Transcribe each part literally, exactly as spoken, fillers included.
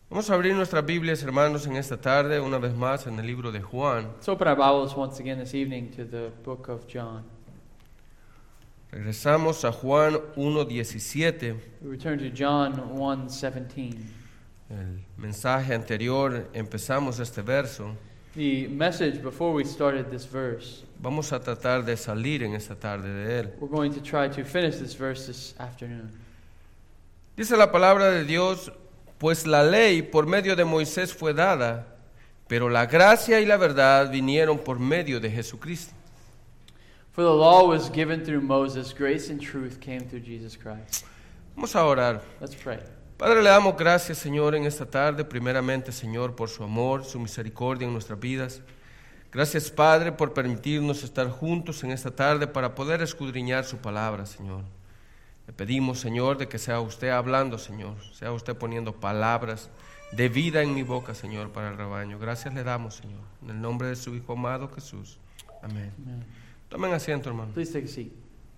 Vamos a abrir nuestras Biblias, hermanos, en esta tarde, una vez más, en el libro de Juan. Let's open our Bibles once again this evening to the book of John. Regresamos a Juan uno diecisiete. We return to John one seventeen. El mensaje anterior, empezamos este verso. The message before we started this verse, Vamos a tratar de salir en esta tarde de él. we're going to try to finish this verse this afternoon. Dice la palabra de Dios, pues la ley por medio de Moisés fue dada, pero la gracia y la verdad vinieron por medio de Jesucristo. For the law was given through Moses, grace and truth came through Jesus Christ. Vamos a orar. Let's pray. Padre, le damos gracias, Señor, en esta tarde, primeramente, Señor, por su amor, su misericordia en nuestras vidas. Gracias, Padre, por permitirnos estar juntos en esta tarde para poder escudriñar su palabra, Señor. Le pedimos, Señor, de que sea usted hablando, Señor, sea usted poniendo palabras de vida en mi boca, Señor, para el rebaño. Gracias le damos, Señor, en el nombre de su Hijo amado Jesús. Amén. Amen. Tomen asiento, hermano. Please take a seat.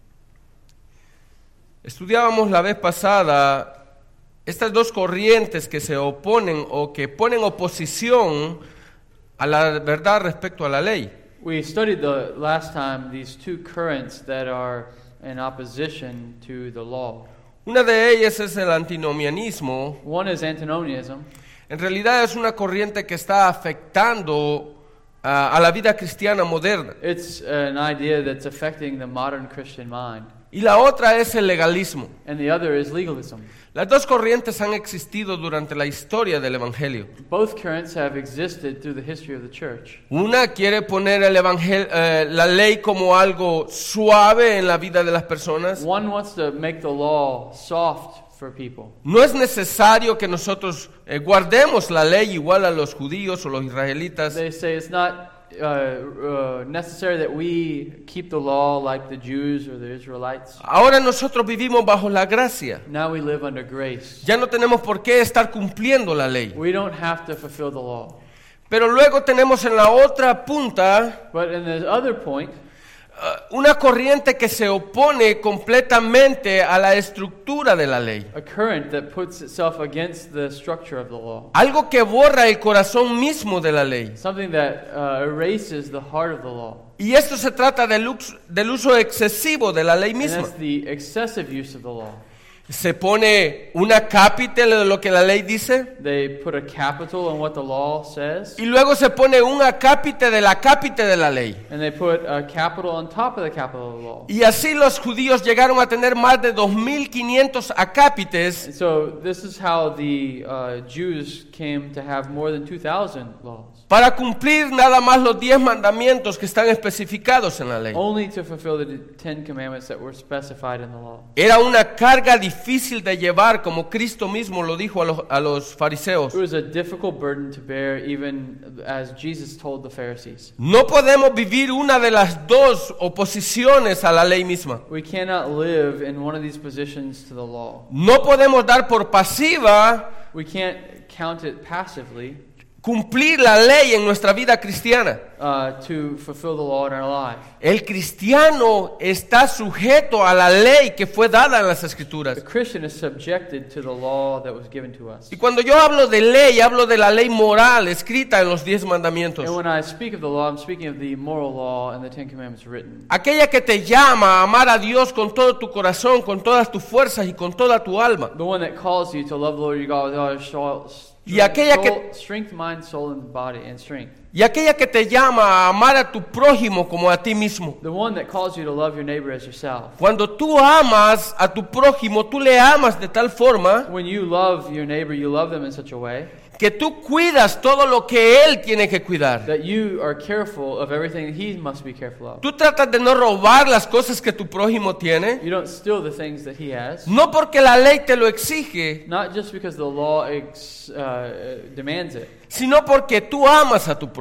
Estudiábamos la vez pasada estas dos corrientes que se oponen o que ponen oposición a la verdad respecto a la ley. We studied the last time these two currents that are in opposition to the law. Una de ellas es el antinomianismo. One is antinomianism. En realidad es una corriente que está afectando uh, a la vida cristiana moderna. It's an idea that's affecting the modern Christian mind. Y la otra es el legalismo. And the other is legalism. Las dos corrientes han existido durante la historia del Evangelio. Both currents have existed through the history of the church. Una quiere poner el evangel- eh, la ley como algo suave en la vida de las personas. One wants to make the law soft for people. No es necesario que nosotros eh, guardemos la ley igual a los judíos o los israelitas. They say it's not uh, uh, necessary that we keep the law like the Jews or the Israelites. Ahora nosotros vivimos bajo la gracia. Now we live under grace. Ya no tenemos por qué estar cumpliendo la ley. We don't have to fulfill the law. Pero luego tenemos en la otra punta But in the other point, uh, una corriente que se opone completamente a la estructura de la ley. a current that puts itself against the structure of the law. Algo que borra el corazón mismo de la ley. Something that uh, erases the heart of the law. Y esto se trata del, ux- del uso excesivo de la ley And misma. that's the excessive use of the law. Se pone una capital de lo que la ley dice. They put a capital on what the law says, Y luego se pone un acápite de la acápite de la ley. and they put a capital on top of the capital of the law. Y así los judíos llegaron a tener más de dos mil quinientos acápites And so this is how the uh, Jews came to have more than two thousand laws, para cumplir nada más los diez mandamientos que están especificados en la ley. only to fulfill the Ten Commandments that were specified in the law. Era una carga difícil de llevar, como Cristo mismo lo dijo a los, a los fariseos. It was a difficult burden to bear, even as Jesus told the Pharisees. No podemos vivir una de las dos oposiciones a la ley misma. We cannot live in one of these positions to the law. No podemos dar por pasiva We can't count it passively cumplir la ley en nuestra vida cristiana. uh, to fulfill the law in our life. El cristiano está sujeto a la ley que fue dada en las The Escrituras. Christian is subjected to the law that was given to us. Y cuando yo hablo de ley, hablo de la ley moral escrita en los diez mandamientos. And when I speak of the law, I'm speaking of the moral law and the Ten Commandments written. Aquella que te llama a amar a Dios con todo tu corazón, con todas tus fuerzas y con toda tu alma. The one that calls you to love the Lord your God with all your soul, Y aquella soul, que- strength, mind, soul, and body, and strength. Y aquella que te llama a amar a tu prójimo como a ti mismo. The one that calls you to love your neighbor as yourself. Cuando tú amas a tu prójimo, tú le amas de tal forma When you love your neighbor, you love them in such a way que tú cuidas todo lo que él tiene que cuidar. that you are careful of everything that he must be careful of. Tú tratas de no robar las cosas que tu prójimo tiene, You don't steal the things that he has, no porque la ley te lo exige, not just because the law ex, uh, demands it, sino porque tú amas a tu prójimo.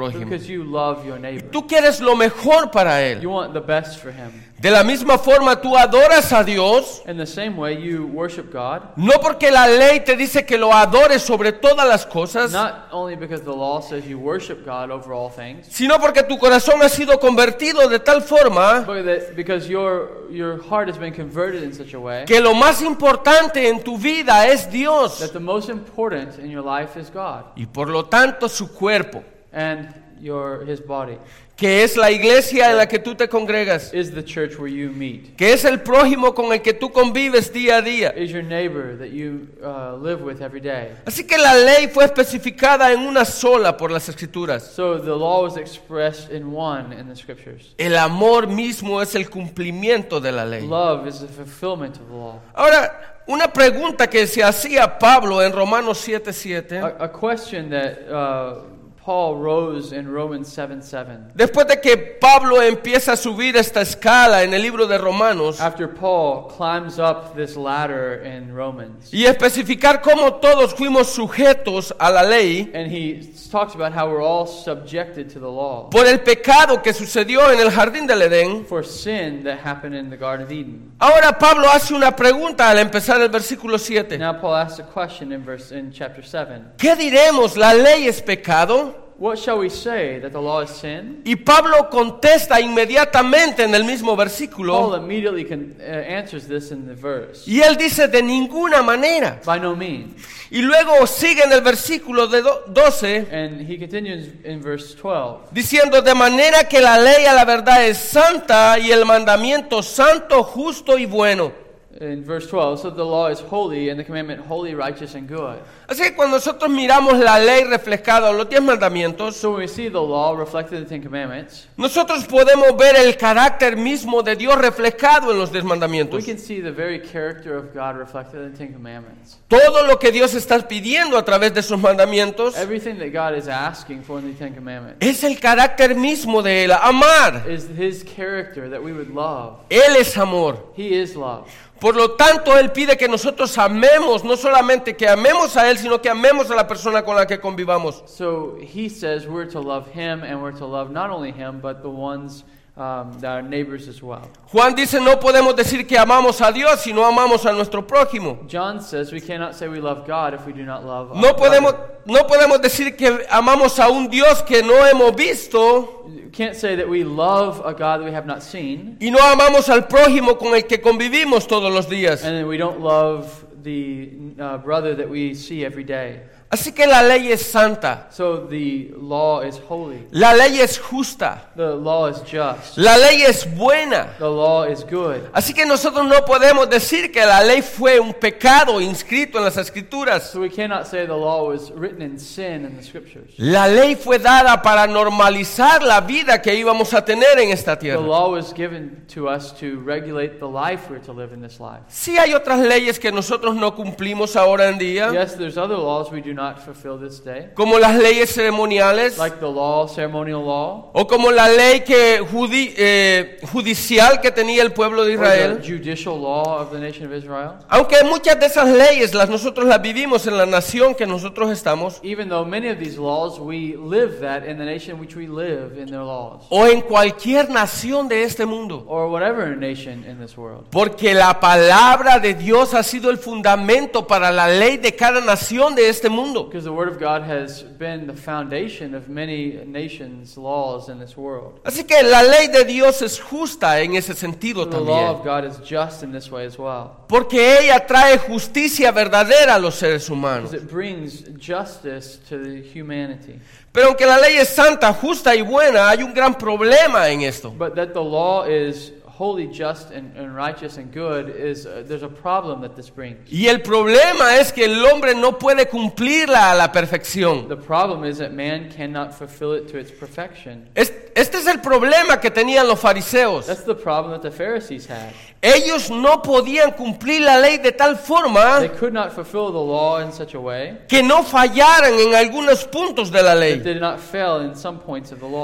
prójimo. Because you love your neighbor. Tú quieres lo mejor para él. You want the best for him. De la misma forma tú adoras a Dios, In the same way, you worship God, no porque la ley te dice que lo adores sobre todas las cosas, not only because the law says you worship God over all things, sino porque tu corazón ha sido convertido de tal forma but that because your your heart has been converted in such a way que lo más importante en tu vida es Dios that the most important in your life is God y por lo tanto su cuerpo, and your His body que es la iglesia en la que tú te congregas, is the church where you meet, que es el prójimo con el que tú convives día a día. is your neighbor that you uh, live with every day. Así que la ley fue especificada en una sola por las Escrituras. So the law was expressed in one in the scriptures. El amor mismo es el cumplimiento de la ley. Love is the fulfillment of the law. Ahora, una pregunta que se hacía Pablo en Romanos siete siete, A, a question that uh, Paul rose in Romans seven seven. después de que Pablo empieza a subir esta escala en el libro de Romanos After Paul climbs up this ladder in Romans, y especificar cómo todos fuimos sujetos a la ley and he talks about how we're all subjected to the law por el pecado que sucedió en el jardín del Edén. for sin that happened in the Garden of Eden. Ahora Pablo hace una pregunta al empezar el versículo siete. Now Paul asks a question in verse in chapter seven. ¿Qué diremos? ¿La ley es pecado? What shall we say, that the law is sin? Y Pablo contesta inmediatamente en el mismo Paul versículo immediately con, uh, answers this in the verse. y él dice de ninguna manera. By no means. Y luego sigue en el versículo de do- doce And he continues in verse twelve. diciendo de manera que la ley a la verdad es santa y el mandamiento santo, justo y bueno. In verse twelve, so the law is holy and the commandment holy, righteous, and good. Así que cuando nosotros miramos la ley reflejada en los diez mandamientos, So when we see the law reflected in the Ten Commandments, nosotros podemos ver el carácter mismo de Dios reflejado en los diez we mandamientos. can see the very character of God reflected in the Ten Commandments. Todo lo que Dios está pidiendo a través de esos mandamientos Everything that God is asking for in the Ten Commandments es el carácter mismo de Él, amar. is His character that we would love. Él es amor. He is love. Por lo tanto, Él pide que nosotros amemos, no solamente que amemos a Él, sino que amemos a la persona con la que convivamos. So He says we're to love Him, and we're to love not only Him, but the ones um, that are neighbors as well. Juan dice, no podemos decir que amamos a Dios si no amamos a nuestro prójimo. John says we cannot say we love God if we do not love No our podemos, brother. no podemos decir que amamos a un Dios que no hemos visto You can't say that we love a God that we have not seen, y no amamos al prójimo con el que convivimos todos los días. and then we don't love the uh, brother that we see every day. Así que la ley es santa, So the law is holy. la ley es justa, The law is just. la ley es buena. The law is good. Así que nosotros no podemos decir que la ley fue un pecado inscrito en las Escrituras. So we cannot say the law was written in sin in the scriptures. La ley fue dada para normalizar la vida que íbamos a tener en esta The tierra. law was given to us to regulate the life we're to live in this life. Sí hay otras leyes que nosotros no cumplimos ahora en día, Yes, there's other laws we do not fulfill this day, como las leyes ceremoniales, like the law, ceremonial law, o como la ley que judi- eh, judicial que tenía el pueblo de or the Israel. judicial law of the nation of Israel. Aunque muchas de esas leyes las nosotros las vivimos en la nación que nosotros estamos, Even though many of these laws, we live that in the nation which we live in their laws, o en cualquier nación de este mundo. or whatever nation in this world. Porque la palabra de Dios ha sido el fundamento para la ley de cada nación de este mundo. Because the Word of God has been the foundation of many nations' laws in this world. Así que la ley de Dios es justa en ese sentido The law of también. God is just in this way as well. Porque ella trae justicia verdadera a los seres humanos. Because it brings justice to the humanity. Pero aunque la ley es santa, justa y buena, hay un gran problema en esto. But that the law is holy, just, and, and righteous and good is uh, there's a problem that this brings. Y el problema es que el hombre no puede cumplirla a la perfección. The problem is that man cannot fulfill it to its perfection. Es- Este es el problema que tenían los fariseos. That's the problem that the Pharisees had. Ellos no podían cumplir la ley de tal forma They could not fulfill the law in such a way que no fallaran en algunos puntos de la that ley. they did not fail in some points of the law.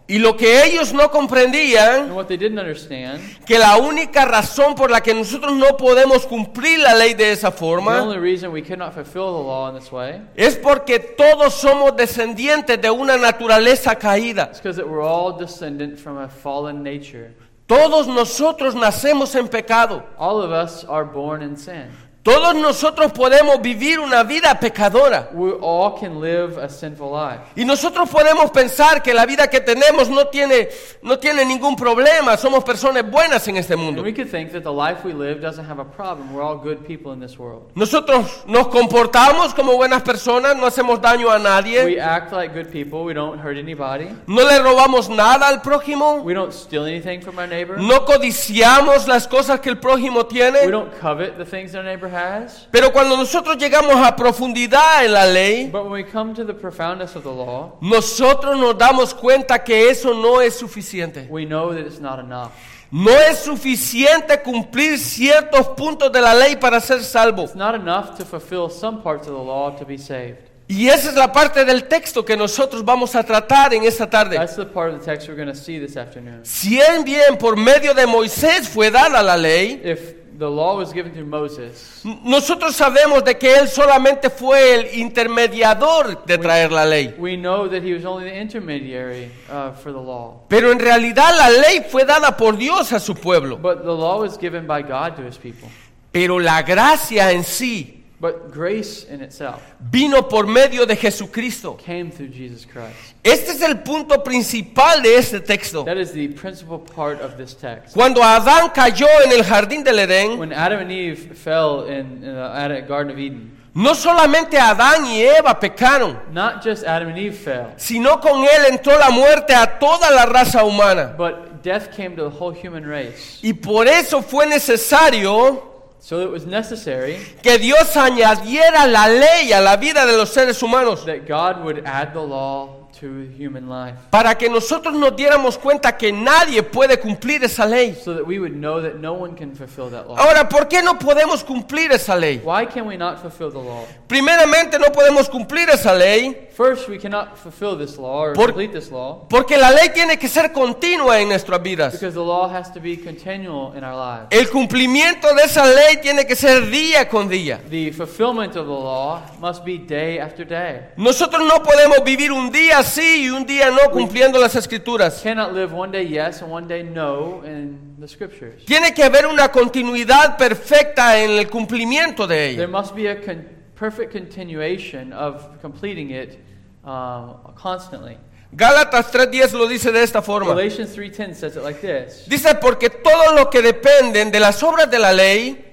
Y lo que ellos no comprendían, And what they didn't understand, que la única razón por la que nosotros no podemos cumplir la ley de esa the forma, only reason we could not fulfill the law in this way es porque todos somos descendientes de una naturaleza caída. is because that we're all descendant from a fallen nature. Todos nosotros nacemos en pecado. All of us are born in sin. Todos nosotros podemos vivir una vida pecadora. We all can live a sinful life. Y nosotros podemos pensar que la vida que tenemos no tiene, no tiene ningún problema. Somos personas buenas en este And mundo. we could think that the life we live doesn't have a problem. We're all good people in this world. Nosotros nos comportamos como buenas personas, no hacemos daño a We nadie, act like good people. We don't hurt anybody. no le robamos nada al prójimo, We don't steal anything from our neighbor. no codiciamos las cosas que el prójimo We tiene. don't covet the things our neighbor has. Pero cuando nosotros llegamos a profundidad en la ley, But when we come to the profoundness of the law, nosotros nos damos cuenta que eso no es suficiente. we know that it's not enough. No es suficiente cumplir ciertos puntos de la ley para ser salvo. It's not enough to fulfill some parts of the law to be saved. Y esa es la parte del texto que nosotros vamos a tratar en esta tarde. That's the part of the text we're going to see this afternoon. Si bien por medio de Moisés fue dada la ley, If the law was given through Moses, nosotros sabemos de que él solamente fue el intermediador de traer la ley. we know that he was only the intermediary uh, for the law. Pero en realidad la ley fue dada por Dios a su pueblo. But the law was given by God to his people. Pero la gracia en sí But grace in itself vino por medio de Jesucristo. came through Jesus Christ. Este es el punto principal de este texto. That is the principal part of this text. Cuando Adán cayó en el jardín del Edén, When Adam and Eve fell in, in the Ad- Garden of Eden, no solamente Adán y Eva pecaron, not just Adam and Eve fell, sino con él entró la muerte a toda la raza humana. but death came to the whole human race. Y por eso fue necesario So it was necessary que Dios añadiera la ley a la vida de los seres humanos, that God would add the law to human life, para que nosotros nos diéramos cuenta que nadie puede cumplir esa ley. so that we would know that no one can fulfill that law. Ahora, ¿por qué no podemos cumplir esa ley? Why can we not fulfill the law? Primeramente, no podemos cumplir esa ley First, we cannot fulfill this law or Por- complete this law porque la ley tiene que ser continua en nuestras vidas. because the law has to be continual in our lives. El cumplimiento de esa ley tiene que ser día con día. The fulfillment of the law must be day after day. Nosotros no podemos vivir un día sí y un día no cumpliendo las escrituras. Cannot live one day yes and one day no in the scriptures. Tiene que haber una continuidad perfecta en el cumplimiento de There ella. must be a con- perfect continuation of completing it uh, constantly. Gálatas tres diez lo dice de esta forma. Galatians three ten says it like this. Dice, porque todos los que dependen de las obras de la ley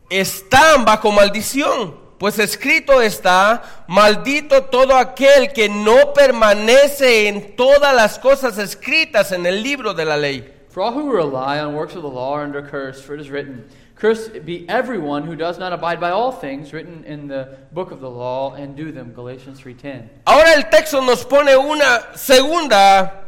están bajo maldición. Pues escrito está, maldito todo aquel que no permanece en todas las cosas escritas en el libro de la ley. For all who rely on works of the law are under curse, for it is written, cursed be everyone who does not abide by all things written in the book of the law and do them. Galatians three ten. Ahora el texto nos pone una segunda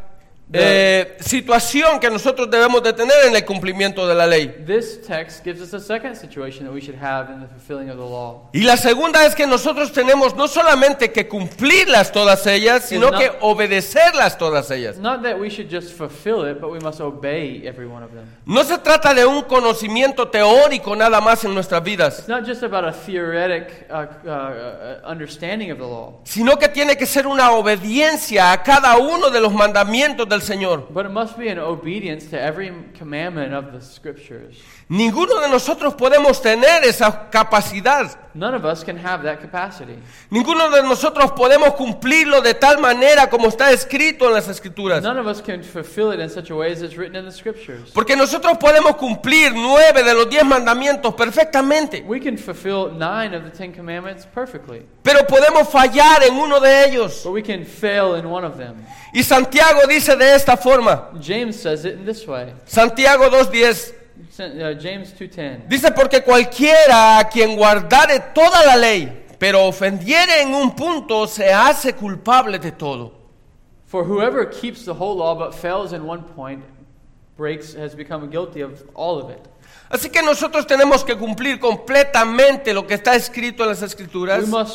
eh, situación que nosotros debemos de tener en el cumplimiento de la ley. This text gives us a second situation that we should have in the fulfilling of the law. Y la segunda es que nosotros tenemos no solamente que cumplirlas todas ellas, sino not- que obedecerlas todas ellas. Not that we should just fulfill it, but we must obey every one of them. No se trata de un conocimiento teórico nada más en nuestras vidas, It's not just about a theoretic uh, uh, uh, understanding of the law, sino que tiene que ser una obediencia a cada uno de los mandamientos del Señor. but it must be an obedience to every commandment of the scriptures. Ninguno de nosotros podemos tener esa capacidad. None of us can have that capacity. Ninguno de nosotros podemos cumplirlo de tal manera como está escrito en las Escrituras. None of us can fulfill it in such a way as it's written in the scriptures. Porque nosotros podemos cumplir nueve de los diez mandamientos perfectamente, We can fulfill nine of the Ten Commandments perfectly, pero podemos fallar en uno de ellos. but we can fail in one of them. Y Santiago dice de esta forma, James says it in this way. Santiago dos diez, Uh, James two ten. dice, porque cualquiera a quien guardare toda la ley, pero ofendiere en un punto, se hace culpable de todo. For whoever keeps the whole law but fails in one point breaks has become guilty of all of it. Así que nosotros tenemos que cumplir completamente lo que está escrito en las Escrituras. We must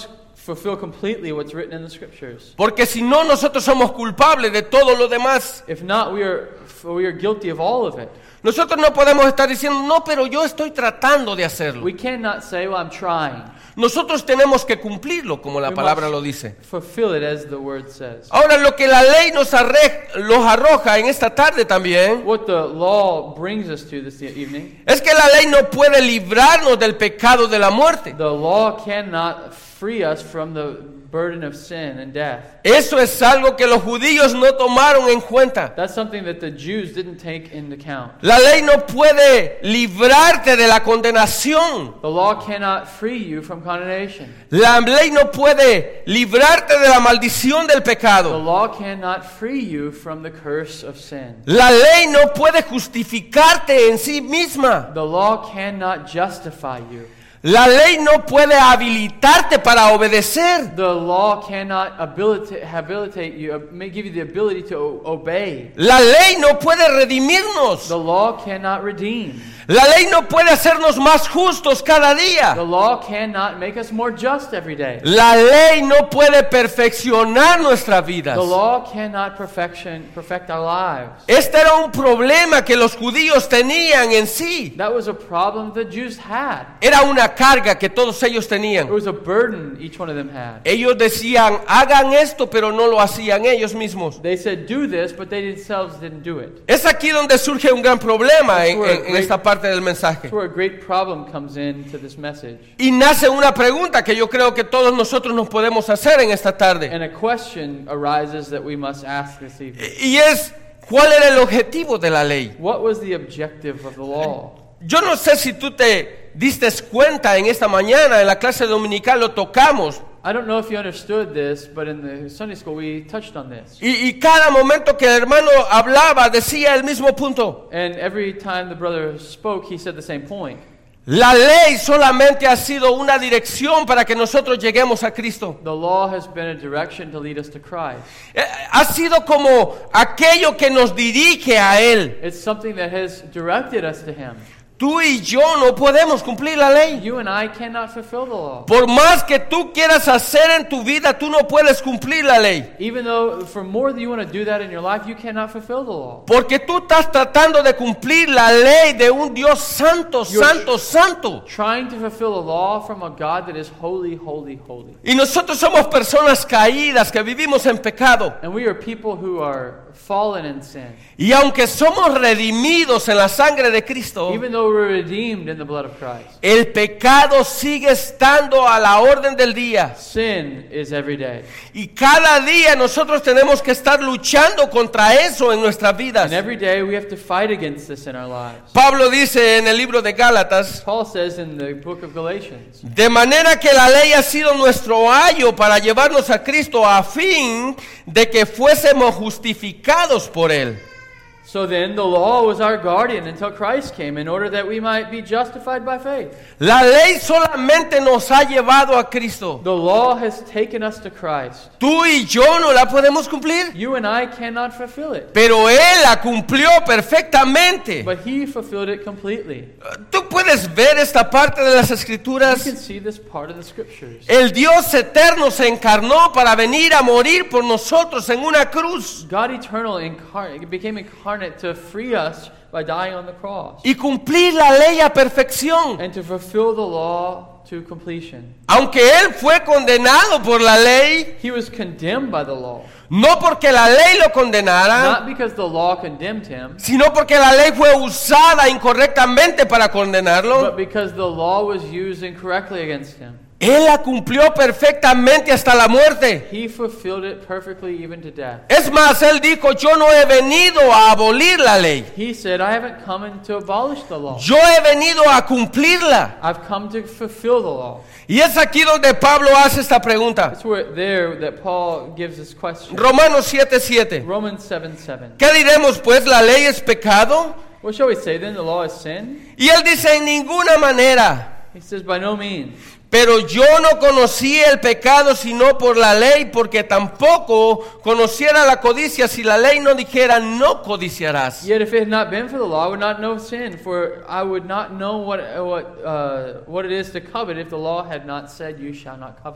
fulfill completely what's written in the scriptures. Porque si no, nosotros somos culpables de todo lo demás. If not, we are we are guilty of all of it. Nosotros no podemos estar diciendo, no, pero yo estoy tratando de hacerlo. We cannot say, well, I'm trying. Nosotros tenemos que cumplirlo, como la We palabra must lo dice. Fulfill it as the word says. Ahora, lo que la ley nos arre- los arroja en esta tarde también, What the law brings us to this evening, es que la ley no puede librarnos del pecado de la muerte. the law cannot free us from the burden of sin and death. Eso es algo que los judíos no tomaron en cuenta. That's something that the Jews didn't take into account. La ley no puede librarte de la condenación. The law cannot free you from condemnation. La ley no puede librarte de la maldición del The pecado. law cannot free you from the curse of sin. La ley no puede justificarte en sí misma. The law cannot justify you. La ley no puede habilitarte para obedecer. The law cannot habilitate, habilitate you, uh, may give you the ability to o- obey. La ley no puede redimirnos. The law cannot redeem. La ley no puede hacernos más justos cada The día. law cannot make us more just every day. La ley no puede perfeccionar nuestras vidas. The law cannot perfection, perfect our lives. Este era un problema que los judíos tenían en sí. That was a problem the Jews had. Era una carga que todos ellos It tenían. was a burden each one of them had. Ellos decían, hagan esto, pero no lo hacían ellos mismos. They said, do this, but they themselves didn't do it. Es aquí donde surge un gran problema en, en- en esta parte del mensaje. That's where a great problem comes into this message. Y nace una pregunta que yo creo que todos nosotros nos podemos hacer en esta tarde. And a question arises that we must ask this evening. Y es, ¿cuál era el objetivo de la ley? What was the objective of the law? Yo no sé si tú te diste cuenta en esta mañana, en la clase dominical lo tocamos. I don't know if you understood this, but in the Sunday school we touched on this. Y, y cada momento que el hermano hablaba decía el mismo punto. And every time the brother spoke, he said the same point. La ley solamente ha sido una dirección para que nosotros lleguemos a Cristo. The law has been a direction to lead us to Christ. Eh, Ha sido como aquello que nos dirige a Él. It's something that has directed us to Him. Tú y yo no podemos cumplir la ley. You and I cannot fulfill the law. Por más que tú quieras hacer en tu vida, tú no puedes cumplir la ley. Even though for more than you want to do that in your life, you cannot fulfill the law. Porque tú estás tratando de cumplir la ley de un Dios santo, You're- santo, santo. Trying to fulfill the law from a God that is holy, holy, holy. Y nosotros somos personas caídas que vivimos en pecado. And we are people who are fallen in sin. Y aunque somos redimidos en la sangre de Cristo, Even though we're redeemed in the blood of Christ, el pecado sigue estando a la orden del día. sin is every day. Y cada día nosotros tenemos que estar luchando contra eso en nuestras vidas. And every day we have to fight against this in our lives. Pablo dice en el libro de Gálatas, Paul says in the book of Galatians, de manera que la ley ha sido nuestro ayo para llevarnos a Cristo a fin de que fuésemos justificados por Él. so then the law was our guardian until Christ came in order that we might be justified by faith. La ley solamente nos ha llevado a Cristo. The law has taken us to Christ. Tú y yo no la podemos cumplir, You and I cannot fulfill it, pero Él la cumplió perfectamente. but He fulfilled it completely. Tú puedes ver esta parte de las You Escrituras. can see this part of the scriptures. El Dios eterno se encarnó para venir a morir por nosotros en una cruz God eternal incarnate became incarnate to free us by dying on the cross y cumplir la ley a perfección. and to fulfill the law to completion. Aunque Él fue condenado por la ley, He was condemned by the law, no porque la ley lo condenara, not because the law condemned him, sino porque la ley fue usada incorrectamente para condenarlo. but because the law was used incorrectly against him. Él la cumplió perfectamente hasta la muerte. He fulfilled it perfectly even to death. Es más, Él dijo, yo no he venido a abolir la ley. He said, I haven't come in to abolish the law. Yo he venido a cumplirla. I've come to fulfill the law. Y es aquí donde Pablo hace esta pregunta. That's where there that Paul gives this question. Romanos siete siete. Romans seven seven. ¿Qué diremos pues? ¿La ley es pecado? What shall we say then? The law is sin? Y él dice, en ninguna manera. He says, by no means. Pero yo no conocí el pecado sino por la ley, porque tampoco conociera la codicia si la ley no dijera, no codiciarás. Yet if it had not been for the law, I would not know sin, for I would not know what what uh, what it is to covet if the law had not said, you shall not covet.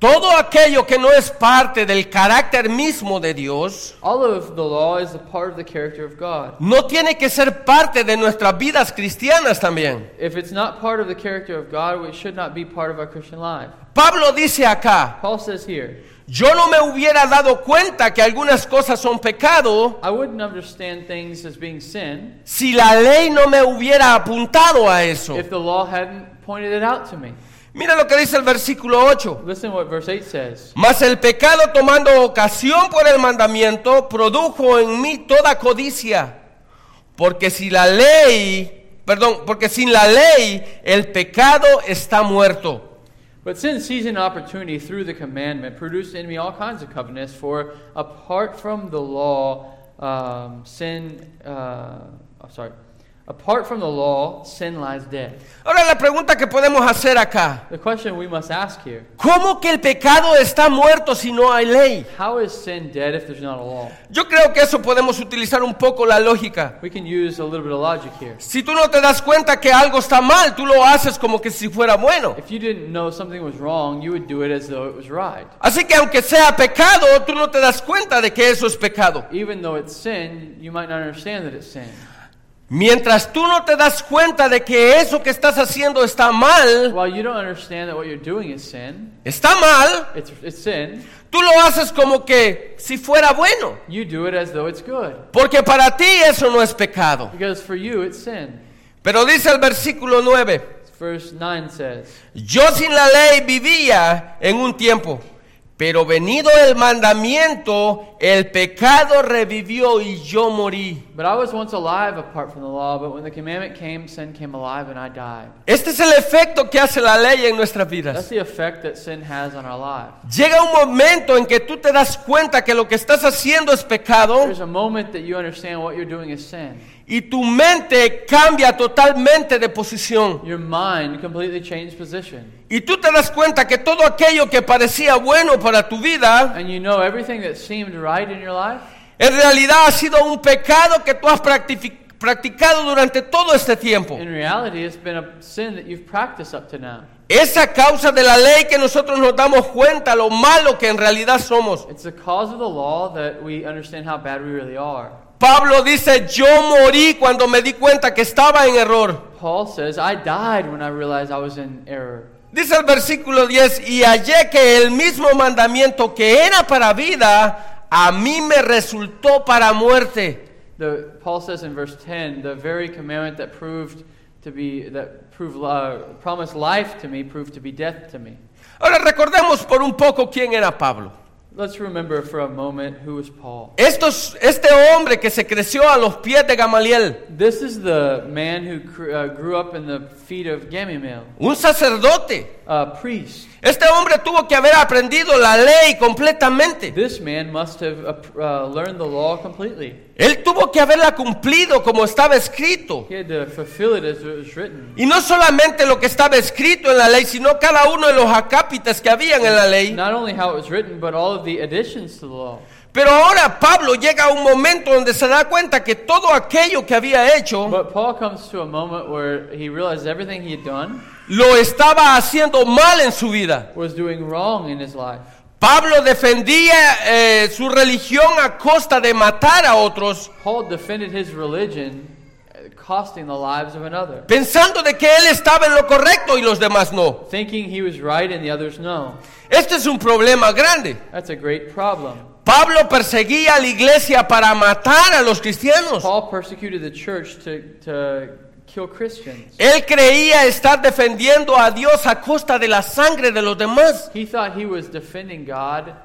todo aquello que no es parte del carácter mismo de Dios, all of the law is a part of the character of God. no tiene que ser parte de nuestras vidas cristianas también. If it's not part of the character of God, it should not be part of our Christian life. Pablo dice acá, Paul says here, yo no me hubiera dado cuenta que algunas cosas son pecado I wouldn't understand things as being sin si la ley no me hubiera apuntado a eso. if the law hadn't pointed it out to me. Mira lo que dice el versículo ocho. Listen what verse eight says. Mas el pecado, tomando ocasión por el mandamiento, produjo en mí toda codicia, porque si la ley, perdón, porque sin la ley el pecado está muerto. But sin, seizing opportunity through the commandment, produced in me all kinds of covetousness, for apart from the law, um, sin, uh, oh, sorry, apart from the law, sin lies dead. Ahora la pregunta que podemos hacer acá, The question we must ask here, ¿cómo que el pecado está muerto si no hay ley? how is sin dead if there's not a law? Yo creo que eso podemos utilizar un poco la lógica. We can use a little bit of logic here. Si tú no te das cuenta que algo está mal, tú lo haces como que si fuera bueno. If you didn't know something was wrong, you would do it as though it was right. Así que aunque sea pecado, tú no te das cuenta de que eso es pecado. Even though it's sin, you might not understand that it's sin. Mientras tú no te das cuenta de que eso que estás haciendo está mal, While you don't understand that what you're doing is sin, está mal, it's, it's sin, tú lo haces como que si fuera bueno. you do it as though it's good. Porque para ti eso no es pecado. Because for you, it's sin. Pero dice el versículo nueve, Verse nine says, yo sin la ley vivía en un tiempo, pero venido el mandamiento, el pecado revivió y yo morí. But I was once alive apart from the law, but when the commandment came, sin came alive and I died. Este es el efecto que hace la ley en nuestras That's vidas. the effect that sin has on our lives. Llega un momento en que tú te das cuenta que lo que estás haciendo es pecado There's a moment that you understand what you're doing is sin. y tu mente cambia totalmente de posición. Your mind completely changed position. Y tú te das cuenta que todo aquello que parecía bueno para tu vida, And you know everything that seemed right in your life, en realidad ha sido un pecado que tú has practifi- practicado durante todo este tiempo. in reality, it's been a sin that you've practiced up to now. Es a causa de la ley que nosotros nos damos cuenta lo malo que en realidad somos. It's the cause of the law that we understand how bad we really are. Pablo dice, yo morí cuando me di cuenta que estaba en error. Paul says, I died when I realized I was in error. Dice el versículo diez, y hallé que el mismo mandamiento que era para vida, a mí me resultó para muerte. The, Paul says in verse ten, the very commandment that proved to be, that proved, uh, promised life to me, proved to be death to me. Ahora recordemos por un poco quién era Pablo. Let's remember for a moment who was Paul. Estos, este hombre que se creció a los pies de Gamaliel, This is the man who cr- uh, grew up in the feet of Gamaliel, un sacerdote. a priest. Este hombre tuvo que haber aprendido la ley completamente. This man must have uh, uh, learned the law completely. Él tuvo que haberla cumplido como estaba escrito. He had to fulfill it as it was written. Y no solamente lo que estaba escrito en la ley, sino cada uno de los acápites que habían en la ley. Not only how it was written, but all of the additions to the law. Pero ahora Pablo llega a un momento donde se da cuenta que todo aquello que había hecho But Paul comes to a moment where he realized everything he had done lo estaba haciendo mal en su vida. was doing wrong in his life. Pablo defendía eh, su religión a costa de matar a otros, Paul defended his religion, uh, costing the lives of another, pensando de que él estaba en lo correcto y los demás no. thinking he was right and the others no. Este es un problema grande. That's a great problem. Pablo perseguía a la iglesia para matar a los cristianos. Paul persecuted the church to, to kill Christians. Él creía estar defendiendo a Dios a costa de la sangre de los demás. He thought he was defending God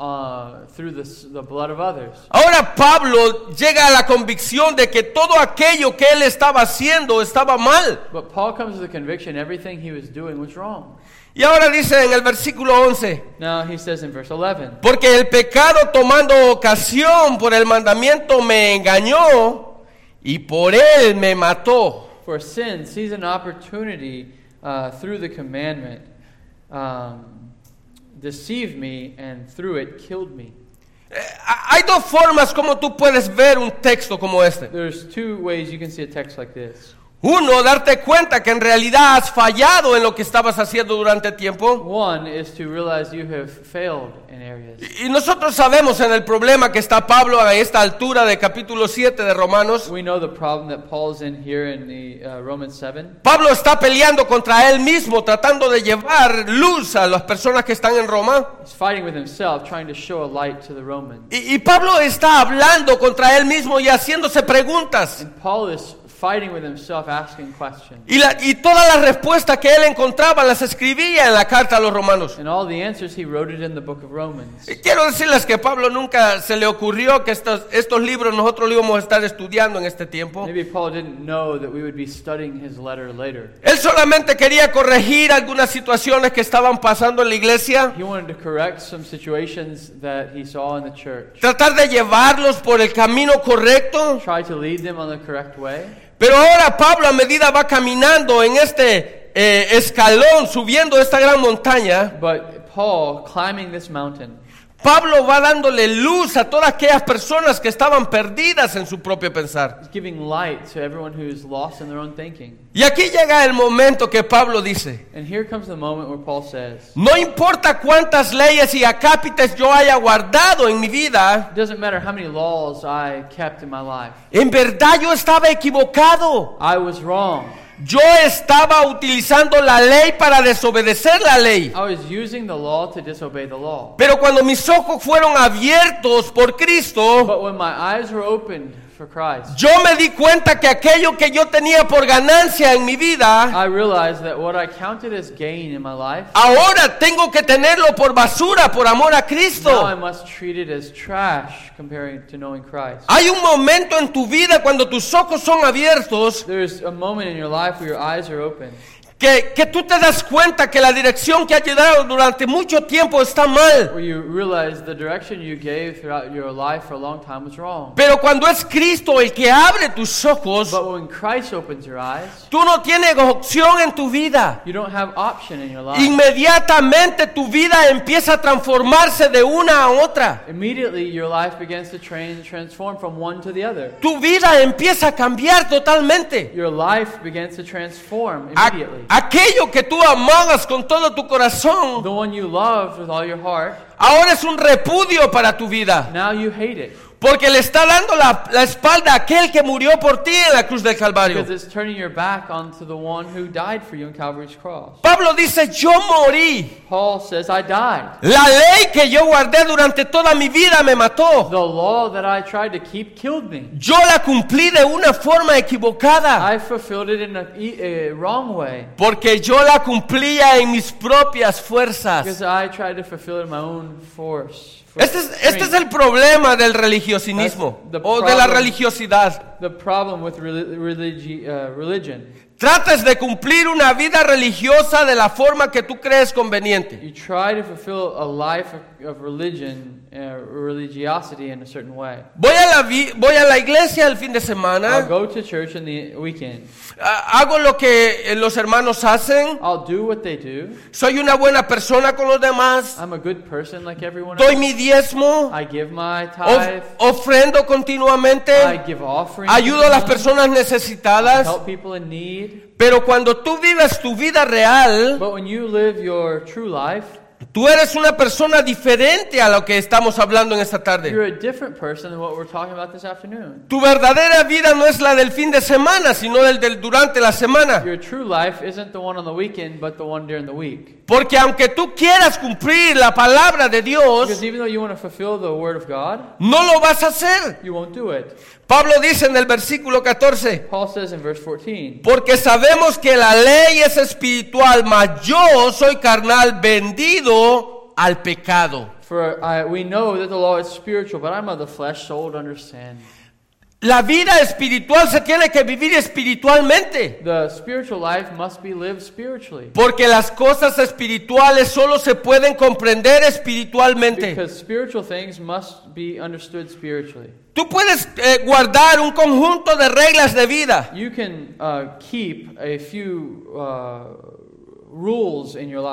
uh, through the, the blood of others. Ahora Pablo llega a la convicción de que todo aquello que él estaba haciendo estaba mal. But Paul comes to the conviction everything he was doing was wrong. Y ahora dice en el versículo once, Now he says in verse eleven, porque el pecado tomando ocasión por el mandamiento me engañó y por él me mató. for sin sees an opportunity uh, through the commandment, um, deceived me, and through it killed me. Eh, Hay dos formas como tú puedes ver un texto como este. There's two ways you can see a text like this. Uno, darte cuenta que en realidad has fallado en lo que estabas haciendo durante tiempo. One is to realize you have failed in areas. Y nosotros sabemos en el problema que está Pablo a esta altura de capítulo siete de Romanos. We know the problem that Paul's in here in the uh, Romans seven. Pablo está peleando contra él mismo, tratando de llevar luz a las personas que están en Roma. He's fighting with himself, trying to show a light to the Romans. Y, y Pablo está hablando contra él mismo y haciéndose preguntas. And Paul is fighting with himself, asking questions. Y, la, y todas las respuestas que él encontraba las escribía en la carta a los romanos. And all the answers, he wrote it in the book of Romans. Y quiero decirles que Pablo nunca se le ocurrió que estos, estos libros nosotros los íbamos a estar estudiando en este tiempo. Maybe Paul didn't know that we would be studying his letter later. Él solamente quería corregir algunas situaciones que estaban pasando en la iglesia. He wanted to correct some situations that he saw in the church. Tratar de llevarlos por el camino correcto. Try to lead them on the correct way. Pero ahora Pablo, a medida va caminando en este eh, escalón, subiendo esta gran montaña, But Paul, climbing this mountain, Pablo va dándole luz a todas aquellas personas que estaban perdidas en su propio pensar. is giving light to everyone who's lost in their own thinking. Y aquí llega el momento que Pablo dice: And here comes the moment where Paul says, no importa cuántas leyes y acápites yo haya guardado en mi vida, it doesn't matter how many laws I kept in my life. en verdad yo estaba equivocado. I was wrong. Yo estaba utilizando la ley para desobedecer la ley. I was using the law to disobey the law. Pero cuando mis ojos fueron abiertos por Cristo, But when my eyes were opened for Christ, yo me di cuenta que aquello que yo tenía por ganancia en mi vida, I realized that what I counted as gain in my life, ahora tengo que tenerlo por basura por amor a now I Cristo. must treat it as trash comparing to knowing Christ. Hay un momento en tu vida cuando tus ojos son abiertos There's a moment in your life where your eyes are open, que, que tú te das cuenta que la dirección que has llevado durante mucho tiempo está mal. where you realize the direction you gave throughout your life for a long time was wrong. Pero cuando es Cristo el que abre tus ojos, But when Christ opens your eyes, tú no tienes opción en tu vida. you don't have option in your life. Inmediatamente tu vida empieza a transformarse de una a otra. Immediately your life begins to train, transform from one to the other. Tu vida empieza a cambiar totalmente. Your life begins to transform A- immediately. aquello que tú amabas con todo tu corazón, The one you loved with all your heart, ahora es un repudio para tu vida. now you hate it. Porque le está dando la, la espalda a aquel que murió por ti en la cruz del Calvario. Because it's turning your back onto the one who died for you on Calvary's cross. Pablo dice, yo morí. Paul says, I died. La ley que yo guardé durante toda mi vida me mató. The law that I tried to keep killed me. Yo la cumplí de una forma equivocada. I fulfilled it in a, e- a wrong way. Porque yo la cumplía en mis propias fuerzas. Because I tried to fulfill it in my own force. Este es, este es el problema del religiosismo That's the o de la problem. religiosidad. The problem with reli- religi- uh, religion. Tratas de cumplir una vida religiosa de la forma que tú crees conveniente. You try to fulfill a life of, of religion, uh, religiosity in a certain way. Voy a, la vi- voy a la iglesia el fin de I'll semana, go to church in the weekend. ah, hago lo que eh, los hermanos hacen, I'll do what they do. soy una buena persona con los demás, I'm a good person like everyone doy else. mi diezmo, I give my of- tithe. ofrendo continuamente, I give offerings. ayudo a las personas necesitadas, Help people in need. pero cuando tú vives tu vida real, But when you live your true life, tú eres una persona diferente a lo que estamos hablando en esta tarde. you're a different person than what we're talking about this afternoon. Tu verdadera vida no es la del fin de semana, sino del, del durante la semana. Your true life isn't the one on the weekend, but the one during the week. Porque aunque tú quieras cumplir la palabra de Dios, Because even though you want to fulfill the word of God, no lo vas a hacer. you won't do it. Pablo dice en el versículo catorce, Paul says in verse fourteen, porque sabemos que la ley es espiritual, mas yo soy carnal, vendido al pecado. For I, we know that the law is spiritual, but I'm of the flesh, sold under sin. La vida espiritual se tiene que vivir espiritualmente. The spiritual life must be lived spiritually. Porque las cosas espirituales solo se pueden comprender espiritualmente. Because spiritual things must be understood spiritually. Tú puedes eh, guardar un conjunto de reglas de vida. You can uh, keep a few uh, rules in your life.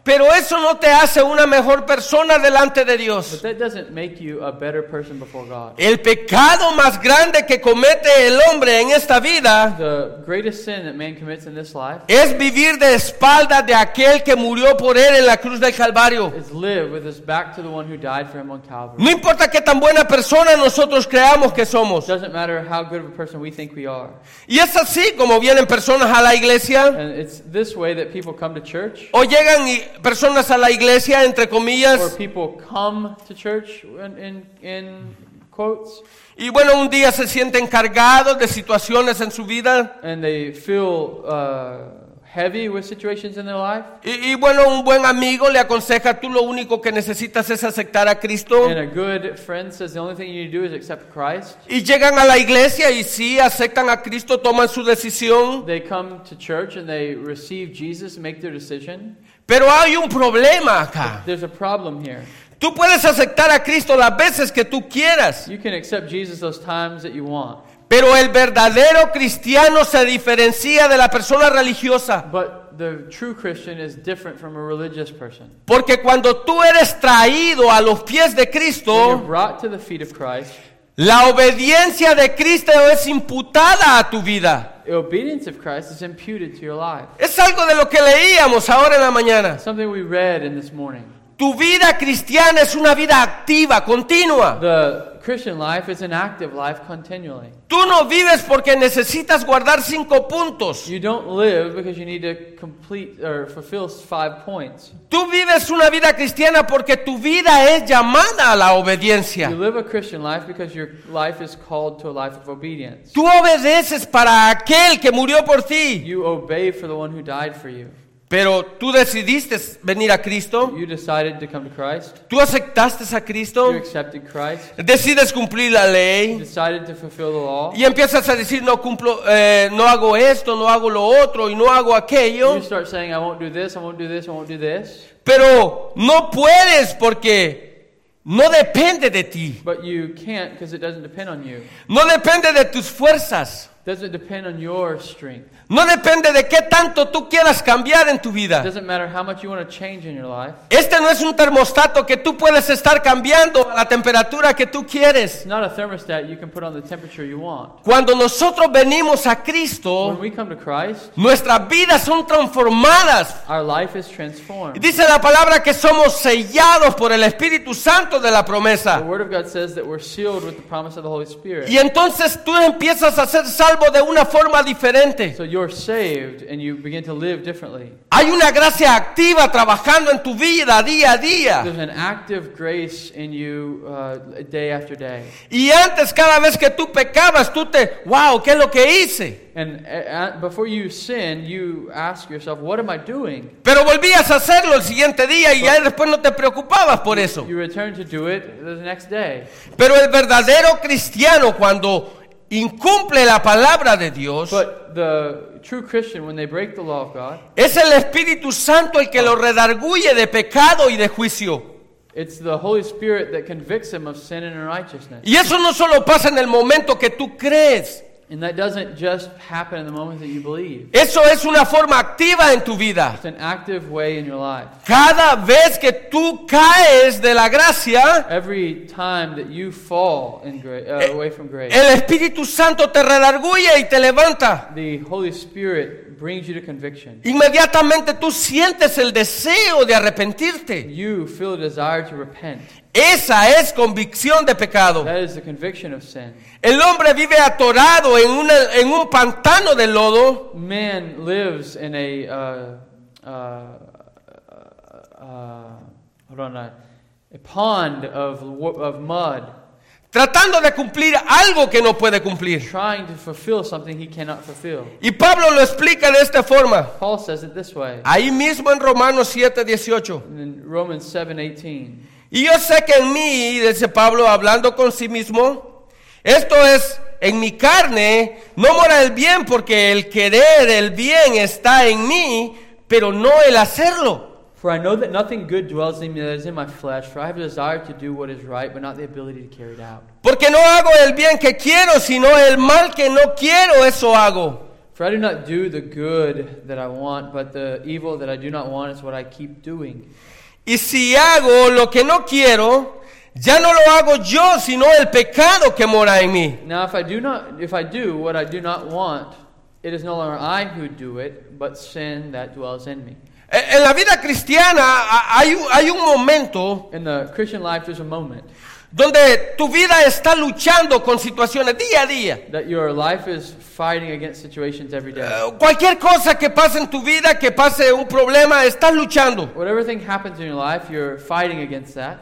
Pero eso no te hace una mejor persona delante de But Dios. that doesn't make you a better person before God. El pecado más grande que comete el hombre en esta vida The greatest sin that man commits in this life es vivir de espaldas de aquel que murió por él en la cruz del Calvario. is live with his back to the one who died for him on Calvary. No importa qué tan buena persona nosotros creamos que somos. Doesn't matter how good of a person we think we are. Y es así como vienen personas a la iglesia, And it's this way that people come to church, o llegan y- personas a la iglesia, entre or comillas, people come to church in, in, in quotes, y bueno, un día se sienten cargados de situaciones en su vida. and they feel uh, heavy with situations in their life. Y, y bueno, un buen amigo le aconseja, tú lo único que necesitas es aceptar a Cristo. And a good friend says the only thing you need to do is accept Christ. Y llegan a la iglesia y sí, aceptan a Cristo, toman su decisión. They come to church and they receive Jesus and make their decision. Pero hay un problema acá. There's a problem here. Tú puedes aceptar a Cristo las veces que tú quieras, You can accept Jesus those times that you want. pero el verdadero cristiano se diferencia de la persona religiosa. But the true Christian is different from a religious person. Porque cuando tú eres traído a los pies de When you're Cristo, brought to the feet of Christ, la obediencia de Cristo es imputada a tu vida. the obedience of Christ is imputed to your life. Es algo de lo que leíamos ahora en la mañana. Something we read in this morning. Tu vida cristiana es una vida activa, continua. The Christian life is an active life continually. Tú no vives porque necesitas guardar cinco puntos. You don't live because you need to complete or fulfill five points. Tú vives una vida cristiana porque tu vida es llamada a la obediencia. You live a Christian life because your life is called to a life of obedience. Tú obedeces para aquel que murió por ti. You obey for the one who died for you. Pero tú decidiste venir a Cristo. You decided to come to Christ. Tú aceptaste a Cristo. You accepted Christ. Decides cumplir la You ley. decided to fulfill the law. Y empiezas a decir, no cumplo, eh, no hago esto, no hago lo otro y no hago aquello. You start saying, I won't do this, I won't do this, I won't do this. Pero no puedes porque no depende de ti. But you can't because it doesn't depend on you. No depende de tus fuerzas. It doesn't depend on your strength. No depende de qué tanto tú quieras cambiar en tu It vida. doesn't matter how much you want to change in your life. Este no es un termostato que tú puedes estar cambiando a la temperatura que tú quieres. It's not a thermostat you can put on the temperature you want. Cuando nosotros venimos a When Cristo, we come to Christ, nuestras vidas son transformadas. our life is transformed. Dice la palabra que somos sellados por el Espíritu Santo de la The promesa. Word of God says that we're sealed with the promise of the Holy Spirit. Y entonces tú empiezas a ser salvo de una forma diferente. So you're saved and you begin to live differently. Hay una gracia activa trabajando en tu vida día a día. There's an active grace in you uh, day after day. Y antes, cada vez que tú pecabas, tú te, wow, ¿qué es lo que hice? And uh, before you sin, you ask yourself, what am I doing? Pero volvías a hacerlo el siguiente día y ya después no te preocupabas por eso. You return to do it the next day. Pero el verdadero cristiano, cuando incumple la palabra de Dios, But the true Christian, when they break the law of God, es el Espíritu Santo el que lo redarguye de pecado y de juicio. it's the Holy Spirit that convicts him of sin and unrighteousness. Y eso no solo pasa en el momento que tú crees. And that doesn't just happen in the moment that you believe. Eso es una forma activa en tu vida. It's an active way in your life. Cada vez que tú caes de la gracia, Every time that you fall in gra- uh, away from grace, el Espíritu Santo te redarguye y te levanta. the Holy Spirit brings you to conviction. Inmediatamente tú sientes el deseo de arrepentirte. You feel a desire to repent. Esa es convicción de pecado. That is the conviction of sin. El hombre vive atorado en, una, en un pantano de lodo, Man lives in a uh, uh, uh, hold on, a, a pond of wo- of mud, tratando de cumplir algo que no puede cumplir. trying to fulfill something he cannot fulfill. Y Pablo lo explica de esta forma. Paul says it this way Ahí mismo en Romanos siete dieciocho. in Romans seven eighteen. Y yo sé que en mí, dice Pablo, hablando con sí mismo, esto es, en mi carne, no mora el bien, porque el querer el bien está en mí, pero no el hacerlo. For I know that nothing good dwells in me that is in my flesh, for I have a desire to do what is right, but not the ability to carry it out. Porque no hago el bien que quiero, sino el mal que no quiero, eso hago. For I do not do the good that I want, but the evil that I do not want is what I keep doing. Y si hago lo que no quiero, ya no lo hago yo, sino el pecado que mora en mí. Now if I do not, if I do what I do not want, it is no longer I who do it, but sin that dwells in me. En la vida cristiana hay un, hay un momento In the Christian life, there's a moment donde tu vida está luchando con situaciones día a día. that your life is fighting against situations every day. Uh, cualquier cosa que pase en tu vida, que pase un problema, estás luchando. Whatever thing happens in your life, you're fighting against that.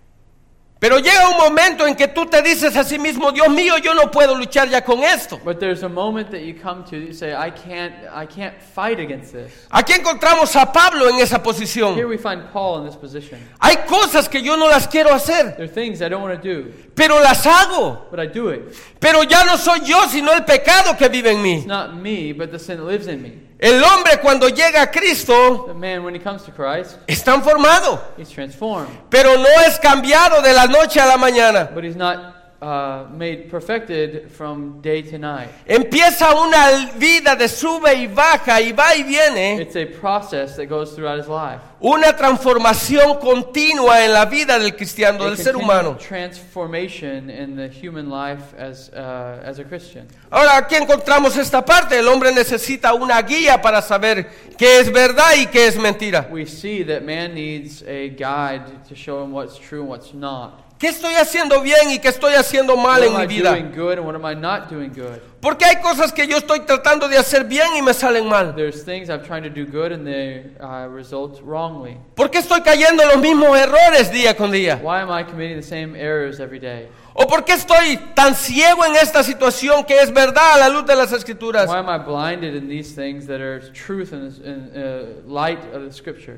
Pero llega un momento en que tú te dices a sí mismo, Dios mío, yo no puedo luchar ya con esto. But there's a moment that you come to, you say, I can't, I can't fight against this. Aquí encontramos a Pablo en esa Here posición. we find Paul in this position. Hay cosas que yo no las quiero hacer, There are things I don't want to do, pero las hago. but I do it. Pero ya no soy yo, sino el pecado que vive en mí. It's not me, but the sin that lives in me. El hombre cuando llega a Cristo The man, when he comes to Christ, es transformado, he's transformed. pero no es cambiado de la noche a la mañana. But he's not uh, made perfected from day to night. Empieza una vida de sube y baja y va y viene, It's a process that goes throughout his life. una transformación continua en la vida del cristiano, A del ser continual humano. transformation in the human life as uh, as a Christian. Ahora aquí encontramos esta parte, el hombre necesita una guía para saber qué es verdad y qué es mentira. We see that man needs a guide to show him what's true and what's not. ¿Qué estoy haciendo bien y qué estoy haciendo mal What en am mi I vida? doing good and what am I not doing good? Porque hay cosas que yo estoy tratando de hacer bien y me salen mal. There's things I'm trying to do good and they uh, result wrongly. ¿Por qué estoy cayendo en los mismos errores día con día? Why am I committing the same errors every day? ¿O por qué estoy tan ciego en esta situación que es verdad a la luz de las Escrituras? Why am I blinded in these things that are truth in, this, in uh, light of the Scripture?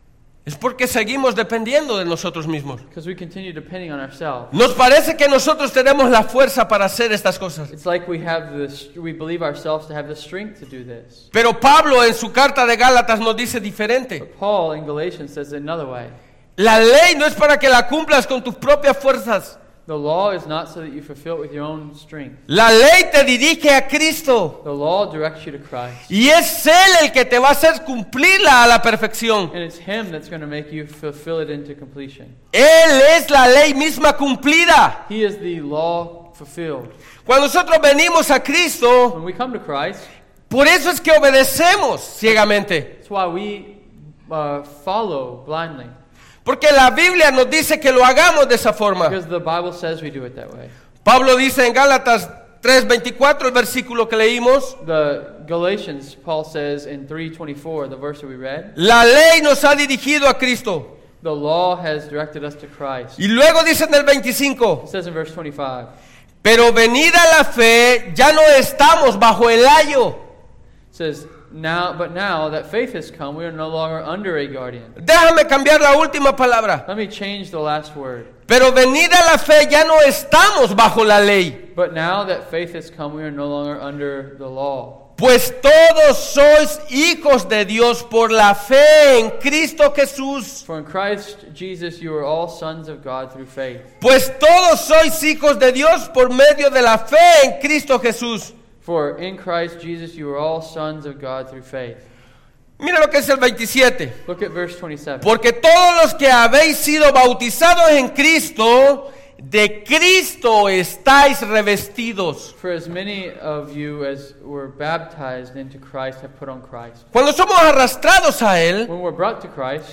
Es porque seguimos dependiendo de nosotros mismos. Because we continue depending on ourselves. Nos parece que nosotros tenemos la fuerza para hacer estas cosas. It's like we have this, we believe ourselves to have the strength to do this. Pero Pablo en su carta de Gálatas nos dice diferente. But Paul in Galatians says it another way. La ley no es para que la cumplas con tus propias fuerzas. The law is not so that you fulfill it with your own strength. La ley te dirige a Cristo. The law directs you to Christ. Y es Él el que te va a hacer cumplirla a la perfección. And it's Him that's going to make you fulfill it into completion. Él es la ley misma cumplida. He is the law fulfilled. Cuando nosotros venimos a Cristo, When we come to Christ, por eso es que obedecemos ciegamente. that's why we uh, follow blindly. Porque la Biblia nos dice que lo hagamos de esa forma. Because the Bible says we do it that way. Pablo dice en Gálatas tres veinticuatro, el versículo que leímos, The Galatians, Paul says in three twenty-four, the verse that we read, la ley nos ha dirigido a Cristo. the law has directed us to Christ. Y luego dice en el veinticinco, It says in verse twenty-five, pero venida la fe, ya no estamos bajo el ayo. it says, now, but now that faith has come, we are no longer under a guardian. Déjame cambiar la última palabra. Let me change the last word. Pero venida la fe, ya no estamos bajo la ley. But now that faith has come, we are no longer under the law. Pues todos sois hijos de Dios por la fe en Cristo Jesús. For in Christ Jesus you are all sons of God through faith. Pues todos sois hijos de Dios por medio de la fe en Cristo Jesús. For in Christ Jesus you are all sons of God through faith. Mira lo que es el veintisiete. Look at verse twenty-seven. Porque todos los que habéis sido bautizados en Cristo, de Cristo estáis revestidos. For as many of you as were baptized into Christ have put on Christ. Cuando somos arrastrados a Él, When we're brought to Christ,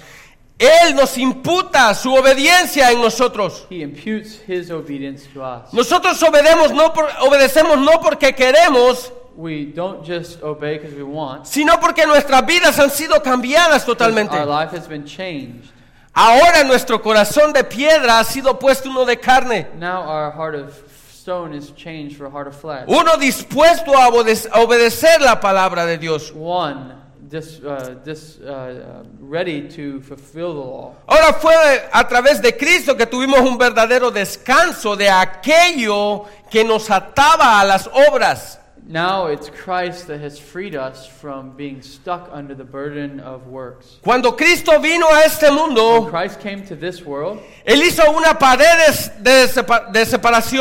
Él nos imputa su obediencia en nosotros. He imputes His obedience to us. Nosotros obedecemos no, por, obedecemos no porque queremos, We don't just obey because we want. sino porque nuestras vidas han sido cambiadas totalmente. Our life has been changed. Ahora nuestro corazón de piedra ha sido puesto uno de carne. Now our heart of stone is changed for a heart of flesh. Uno dispuesto a obede- a obedecer la palabra de Dios. One dis, uh, dis, uh, uh, ready to fulfill the law. Ahora fue a través de Cristo que tuvimos un verdadero descanso de aquello que nos ataba a las obras. Now it's Christ that has freed us from being stuck under the burden of works. Cuando Cristo vino a este When mundo, Christ came to this world, Él hizo una pared de, sepa- de separación.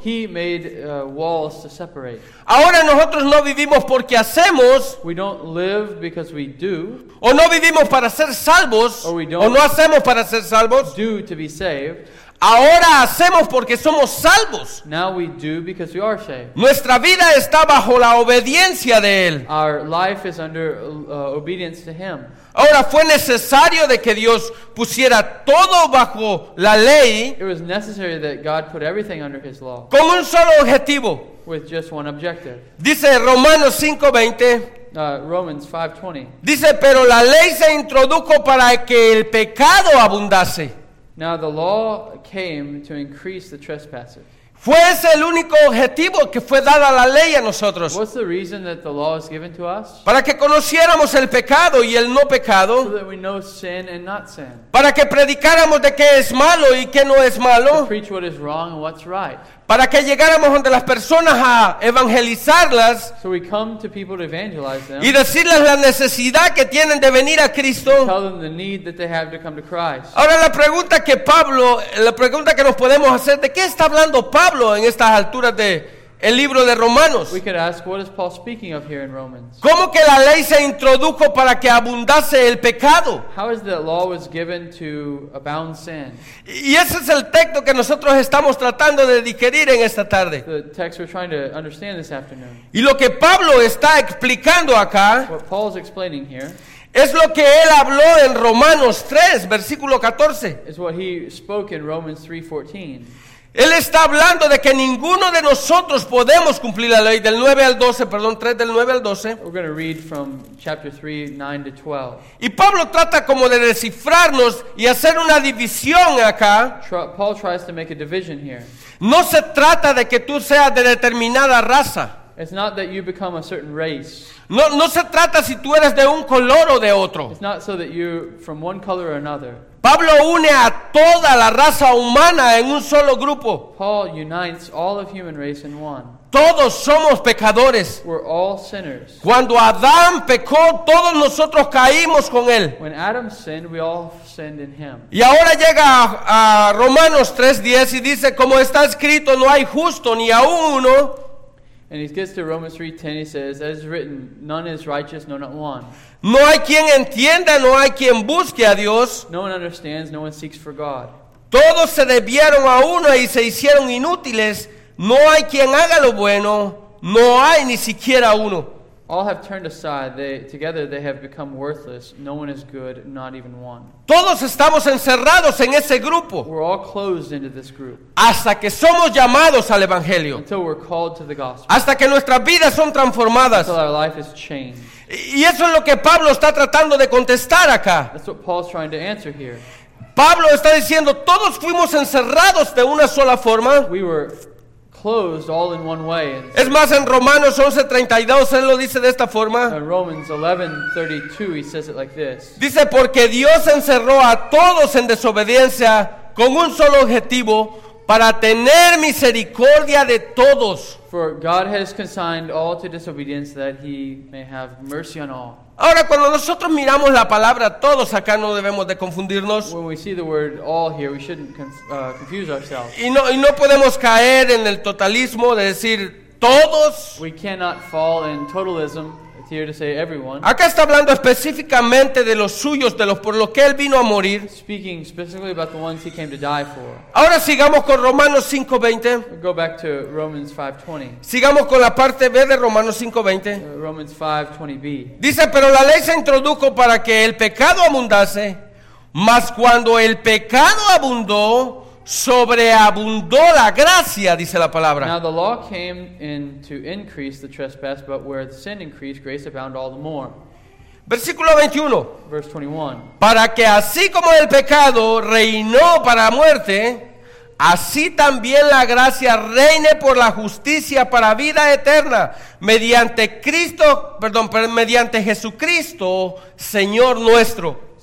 He made uh, walls to separate. Ahora nosotros no vivimos porque hacemos, We don't live because we do, o no vivimos para ser salvos, Or we don't. o no hacemos para ser salvos. do to be saved. Ahora hacemos porque somos salvos. Now we do because we are saved. Nuestra vida está bajo la obediencia de Él. Our life is under uh, obedience to Him. Ahora fue necesario de que Dios pusiera todo bajo la ley It was necessary that God put everything under His law con un solo objetivo. with just one objective. Dice Romanos cinco veinte, Uh, Romans five twenty. dice, pero la ley se introdujo para que el pecado abundase. Now the law came to increase the trespasses. Fue ese el único objetivo que fue dada la ley a nosotros. What's the reason that the law is given to us? Para que conociéramos el pecado y el no So pecado. that we know sin and not sin. Para que predicáramos de qué es malo y qué no es To malo. preach what is wrong and what's right. Para que llegáramos donde las personas a evangelizarlas So we come to people to evangelize them. y decirles la necesidad que tienen de venir a Cristo. Tell them the need that they have to come to Christ. Ahora la pregunta que Pablo, la pregunta que nos podemos hacer, ¿de qué está hablando Pablo en estas alturas de el libro de Romanos? We could ask, what is Paul speaking of here in Romans? ¿Cómo que la ley se introdujo para que abundase el pecado? How is that law was given to abound sin? Y ese es el texto que nosotros estamos tratando de digerir en esta tarde. The text we're trying to understand this afternoon. Y lo que Pablo está explicando acá What Paul's explaining here es lo que él habló en Romanos tres, versículo catorce. is what he spoke in Romans three fourteen. Él está hablando de que ninguno de nosotros podemos cumplir la ley del nueve al doce, perdón, tres del nueve al doce. We're going to read from chapter three, nine to twelve. Y Pablo trata como de descifrarnos y hacer una división acá. Tr- Paul tries to make a division here. No se trata de que tú seas de determinada raza. It's not that you become a certain race. No, no se trata si tú eres de un color o de otro. It's not so that you're from one color or another. Pablo une a toda la raza humana en un solo grupo. Paul unites all of human race in one. Todos somos pecadores. We're all sinners. Cuando Adán pecó, todos nosotros caímos con él. When Adam sinned, we all sinned in him. Y ahora llega a, a Romanos tres diez y dice, como está escrito, no hay justo ni aún uno. And he gets to Romans three ten, he says, as is written, none is righteous, no, not one. No hay quien entienda, no hay quien busque a Dios. No one understands, no one seeks for God. Todos se desviaron a uno y se hicieron inútiles. No hay quien haga lo bueno, no hay ni siquiera uno. All have turned aside, they, together they have become worthless. No one is good, not even one. Todos estamos encerrados en ese grupo We're all closed into this group hasta que somos llamados al Evangelio, until we're called to the gospel, hasta que nuestras vidas son transformadas. until our life is changed. Y eso es lo que Pablo está tratando de contestar acá. That's what Paul's trying to answer here. Pablo está diciendo, todos fuimos encerrados de una sola forma. We were closed all in one way. Es más, en Romanos once treinta y dos él lo dice de esta forma. In Romans eleven thirty-two, he says it like this. Dice, porque Dios encerró a todos en desobediencia con un solo objetivo, para tener misericordia de todos. For God has consigned all to disobedience, that he may have mercy on all. Ahora, cuando nosotros miramos la palabra todos, acá no debemos de confundirnos. When we see the word all here, we shouldn't conf- uh, confuse ourselves. Y no, y no podemos caer en el totalismo de decir todos. We cannot fall in totalism. It's here to say everyone. Acá está hablando específicamente de los suyos, de los por los que él vino a morir. Speaking specifically about the ones he came to die for. Ahora sigamos con Romanos cinco veinte. We'll go back to Romans five twenty. Sigamos con la parte B de Romanos cinco veinte. Uh, Romans five twenty b. Dice, pero la ley se introdujo para que el pecado abundase, mas cuando el pecado abundó, sobreabundó la gracia, dice la Now palabra. the law came in to increase the trespass, but where the sin increased, grace abounded all the more. Versículo veintiuno. Verse twenty-one. Para que así como el pecado reinó para muerte, así también la gracia reine por la justicia para vida eterna, mediante Cristo, perdón, mediante Jesucristo, Señor nuestro.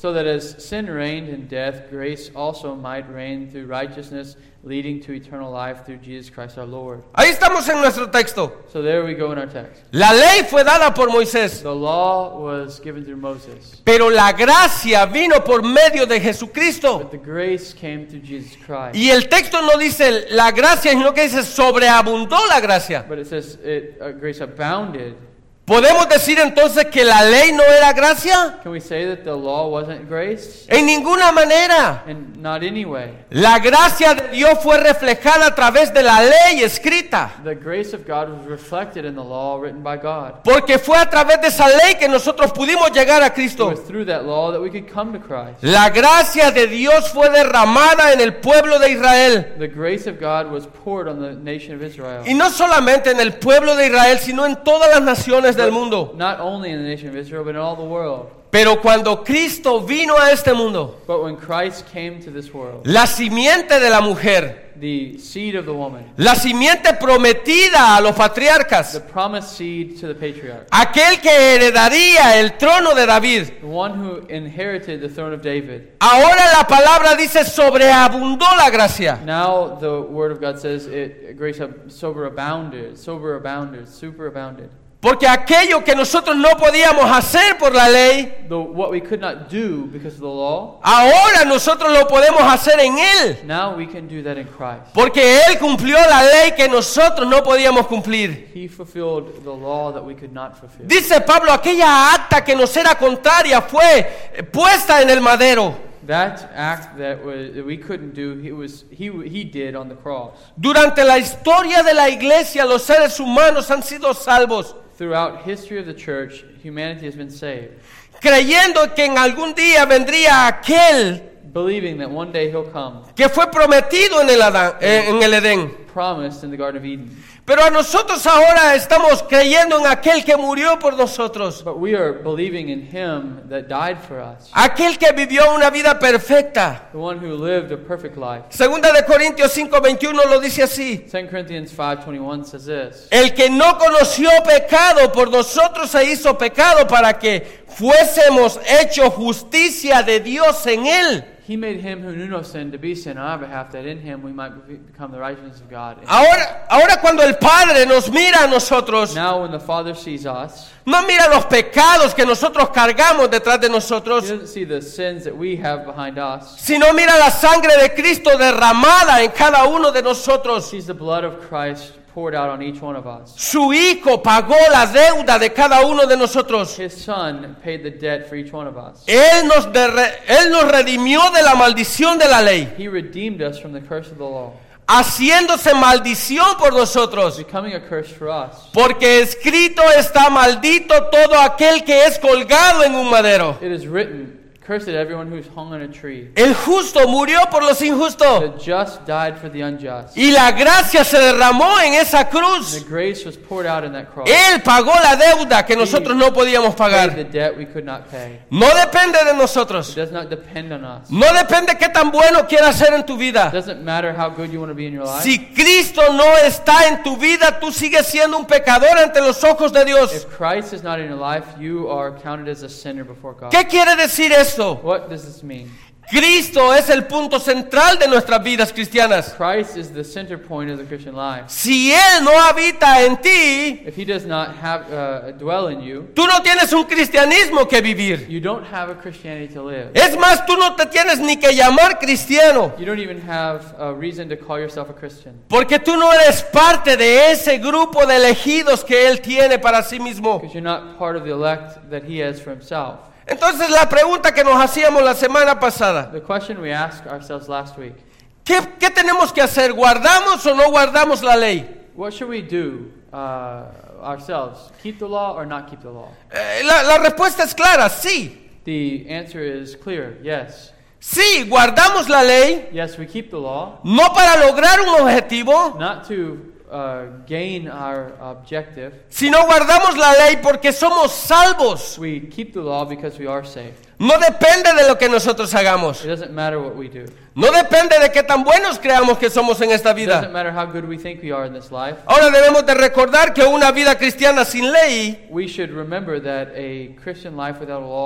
So that as sin reigned in death, grace also might reign through righteousness, leading to eternal life through Jesus Christ our Lord. Ahí estamos en nuestro texto. So there we go in our text. La ley fue dada por Moisés, The law was given through Moses, pero la gracia vino por medio de Jesucristo. but the grace came through Jesus Christ. Y el texto no dice la gracia, sino que dice sobreabundó la gracia. But it says it, uh, grace abounded. ¿Podemos decir entonces que la ley no era gracia? Can we say that the law wasn't grace? En ninguna manera. And not anyway. La gracia de Dios fue reflejada a través de la ley escrita. The grace of God was reflected in the law written by God. Porque fue a través de esa ley que nosotros pudimos llegar a It Cristo. was through that law that we could come to Christ. La gracia de Dios fue derramada en el pueblo de Israel. The grace of God was poured on the nation of Israel. Y no solamente en el pueblo de Israel, sino en todas las naciones del mundo. Not only in the nation of Israel, but in all the world. Pero cuando Cristo vino a este mundo, But when Christ came to this world, la simiente de la mujer, the seed of the woman, la simiente prometida a los patriarcas, the promised seed to the patriarch, aquel que heredaría el trono de David, the one who inherited the throne of David. ahora la palabra dice sobreabundó la gracia. Now the word of God says it grace ab- sober abounded, sober abounded, super abounded. Porque aquello que nosotros no podíamos hacer por la ley, The, what we could not do because of the law, ahora nosotros lo podemos hacer en Él. now we can do that in Christ. Porque Él cumplió la ley que nosotros no podíamos cumplir. He fulfilled the law that we could not fulfill. Dice Pablo, aquella acta que nos era contraria fue puesta en el madero. That act that, was, that we couldn't do, he was he he did on the cross. Durante la historia de la iglesia, los seres humanos han sido salvos, Throughout history of the church, humanity has been saved, creyendo que en algún día vendría aquel believing that one day he'll come, que fue prometido en el, Adán- eh, en el Edén. promised in the Garden of Eden. Pero a nosotros ahora estamos creyendo en aquel que murió por nosotros, But we are believing in him that died for us, aquel que vivió una vida perfecta. the one who lived a perfect life. Segunda de Corintios cinco veintiuno lo dice así: Second Corinthians five twenty-one says this: el que no conoció pecado por nosotros se hizo pecado para que fuésemos hechos justicia de Dios en él. He made him who knew no sin to be sin on our behalf, that in him we might be- become the righteousness of God. Ahora, ahora cuando el Padre nos mira a nosotros, Now when the Father sees us, no mira los pecados que nosotros cargamos detrás de he nosotros, doesn't see the sins that we have behind us. sino mira la sangre de Cristo derramada en cada uno de He nosotros. sees the blood of Christ poured out on each one of us. Su Hijo pagó la deuda de cada uno de nosotros. His Son paid the debt for each one of us. Él nos, derre- Él nos redimió de la maldición de la ley, He redeemed us from the curse of the law, haciéndose maldición por nosotros. becoming a curse for us. Porque escrito está: maldito todo aquel que es colgado en un madero. It is written, cursed everyone who is hung on a tree. El justo murió por los injustos. The just died for the unjust. Y la gracia se derramó en esa cruz. The grace was poured out in that cross. Él pagó la deuda que nosotros no podíamos Paid the pagar. debt we could not pay. No depende de It nosotros. does not depend on us. No depende qué tan bueno quieras ser en tu It vida. doesn't matter how good you want to be in your life. Si Cristo no está en tu vida, tú sigues siendo un pecador ante los ojos de Dios. If Christ is not in your life, you are counted as a sinner before God. ¿Qué quiere decir esto? What does this mean? Cristo es el punto central de nuestras vidas cristianas. Christ is the center point of the Christian life. Si Él no habita en ti, If he does not have uh, dwell in you, tú no tienes un cristianismo que vivir. you don't have a Christianity to live. Es más, tú no te tienes ni que llamar cristiano, You don't even have a reason to call yourself a Christian, porque tú no eres parte de ese grupo de elegidos que Él tiene para sí mismo. because you're not part of the elect that he has for himself. Entonces la pregunta que nos hacíamos la semana pasada: The question we asked ourselves last week, ¿qué, qué tenemos que hacer? ¿Guardamos o no guardamos la ley? what should we do uh, ourselves? Keep the law or not keep the law? Eh, la, la respuesta es clara: sí. The answer is clear, yes. Sí, guardamos la ley, Yes, we keep the law, no para lograr un objetivo, not to uh, gain our objective. sino guardamos la ley porque somos salvos. We keep the law because we are saved. No depende de lo que nosotros hagamos. It doesn't matter what we do. No depende de qué tan buenos creamos que somos en esta It doesn't vida. matter how good we think we are in this life. Ahora debemos de recordar que una vida cristiana sin ley We should remember that a Christian life without a law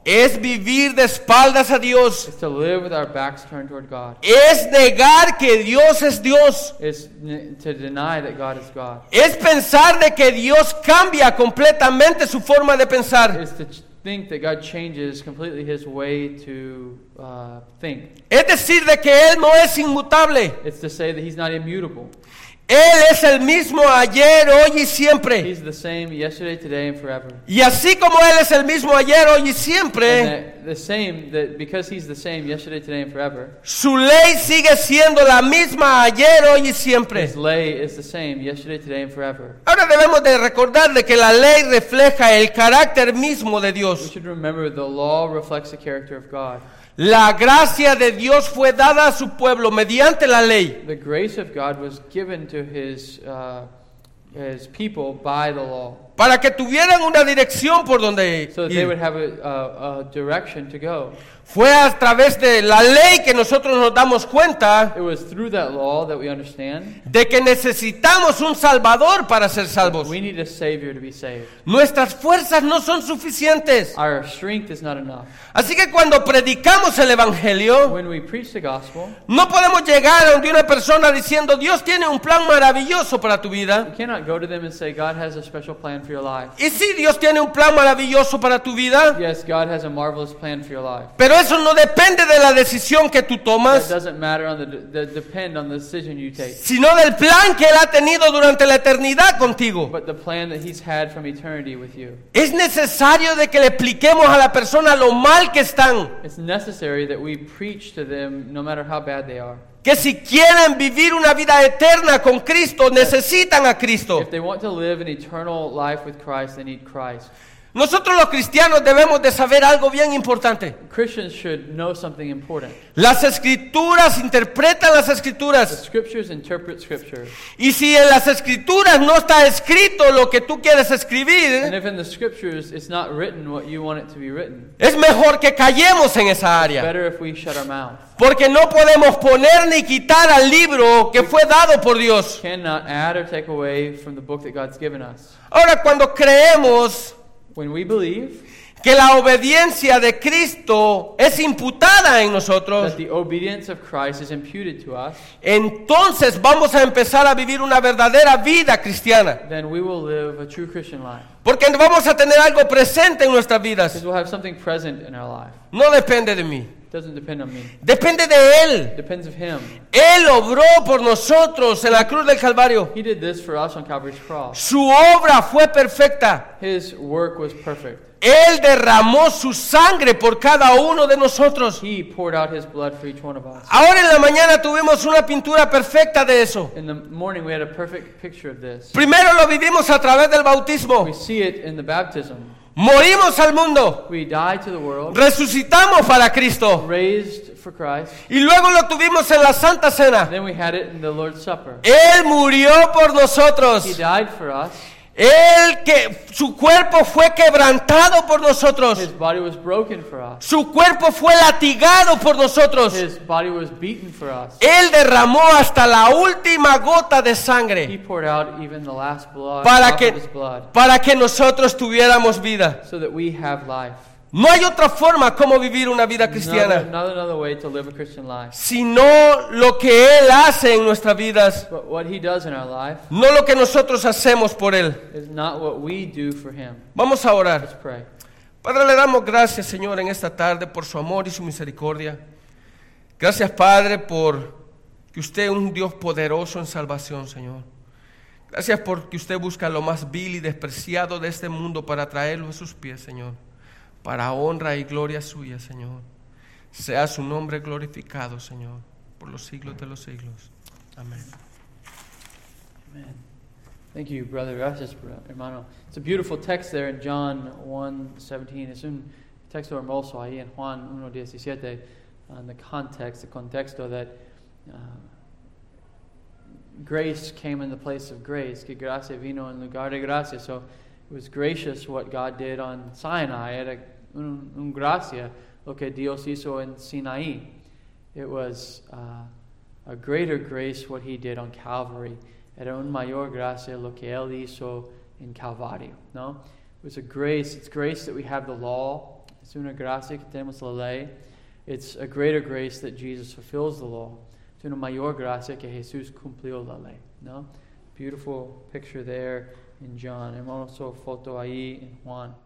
es vivir de espaldas a Dios. It's to live with our backs turned toward God. Es negar que Dios es Dios. It's n- to deny that God is God. Es pensar de que Dios cambia completamente su forma de pensar. It's to ch- think that God changes completely His way to uh, think. Es decir, de que Él no es inmutable. It's to say that He's not immutable. Él es el mismo ayer, hoy y siempre. He's the same yesterday, today, and forever. Y así como Él es el mismo ayer, hoy y siempre, And that the same, that because He's the same yesterday, today, and forever, su ley sigue siendo la misma ayer, hoy y siempre. His lay is the same yesterday, today, and forever. Ahora debemos de recordar de que la ley refleja el carácter mismo de We Dios. should remember the law reflects the character of God. La gracia de Dios fue dada a su pueblo mediante la ley. The grace of God was given to His uh, His people by the law, Para que tuvieran una dirección por donde so that they ir. would have a, a, a direction to go. Fue a través de la ley que nosotros nos damos cuenta It was through that law that we understand de que necesitamos un Salvador para ser salvos. we need a Savior to be saved. Nuestras fuerzas no son suficientes. Our strength is not enough. Así que cuando predicamos el Evangelio, When we preach the gospel, no podemos llegar a donde una persona diciendo, Dios tiene un plan maravilloso para tu vida. you cannot go to them and say, God has a special plan for your life. Y sí, Dios tiene un plan maravilloso para tu vida, Yes, God has a marvelous plan for your life. pero eso no depende de la decisión que tú That tomas, doesn't matter on the, the depend on the decision you take, sino del plan que Él ha tenido durante la eternidad contigo. but the plan that He's had from eternity with you. Es necesario de que le expliquemos a la persona lo mal que están, It's necessary that we preach to them no matter how bad they are. que si quieren vivir una vida eterna con Cristo, necesitan a Cristo. If they want to live an eternal life with Christ, they need Christ. Nosotros los cristianos debemos de saber algo bien importante. Christians should know something important. Las escrituras interpretan las The escrituras. scriptures interpret scripture. Y si en las escrituras no está escrito lo que tú quieres And escribir, if in the scriptures it's not written what you want it to be written, es mejor que callemos en esa área. better if we shut our mouth. Porque no podemos poner ni quitar al libro que fue dado por Dios. Cannot add or take away from the book that God's given us. Ahora, cuando creemos When we believe que la obediencia de Cristo es imputada en that nosotros, the obedience of Christ is imputed to us, entonces vamos a empezar a vivir una verdadera vida cristiana. then we will live a true Christian life. Porque vamos a tener algo presente en nuestras vidas. Because we'll have something present in our life. No depende de mí, It doesn't depend on me. depende de Él. It depends of Him. Él obró por nosotros en la cruz del Calvario. He did this for us on Calvary's cross. Su obra fue perfecta. His work was perfect. Él derramó su sangre por cada uno de nosotros. He poured out His blood for each one of us. Ahora en la mañana tuvimos una pintura perfecta de eso. In the morning, we had a perfect picture of this. Primero lo vivimos a través del bautismo. We see it in the baptism. Morimos al mundo. We died to the world, Resucitamos para Cristo. raised for Christ. Y luego lo tuvimos en la Santa Cena. Then we had it in the Lord's Supper. Él murió por nosotros. He died for us. Él que su cuerpo fue quebrantado por nosotros. His body was broken for us. Su cuerpo fue latigado por nosotros. His body was beaten for us. Él derramó hasta la última gota de He sangre poured out even the last blood, para drop que, of His blood, para que nosotros tuviéramos vida. so that we have life. No hay otra forma como vivir una vida Not, cristiana, not another way to live a Christian life. sino lo que Él hace en nuestras vidas, But what He does in our life no lo que nosotros hacemos por Él. is not what we do for Him. Vamos a orar. Let's pray. Padre, le damos gracias, Señor, en esta tarde por su amor y su misericordia. Gracias, Padre, por que usted es un Dios poderoso en salvación, Señor. Gracias porque usted busca lo más vil y despreciado de este mundo para traerlo a sus pies, Señor, para honra y gloria suya, Señor. Sea su nombre glorificado, Señor, por los siglos de los siglos. Amén. Amen. Thank you, brother. Gracias, bro- hermano. It's a beautiful text there in John one seventeen. Es un texto hermoso ahí en Juan uno diecisiete. Uh, in the context, the contexto that uh, grace came in the place of grace. Que gracia vino en lugar de gracia. So it was gracious what God did on Sinai. Era un, un gracia lo que Dios hizo en Sinaí. It was uh, a greater grace what He did on Calvary. Era un mayor gracia lo que Él hizo en Calvario. No? It was a grace. It's grace that we have the law. Es una gracia que tenemos la ley. It's a greater grace that Jesus fulfills the law. Es una mayor gracia que Jesús cumplió la ley. ¿No? Beautiful picture there in John. Hermoso foto ahí en Juan.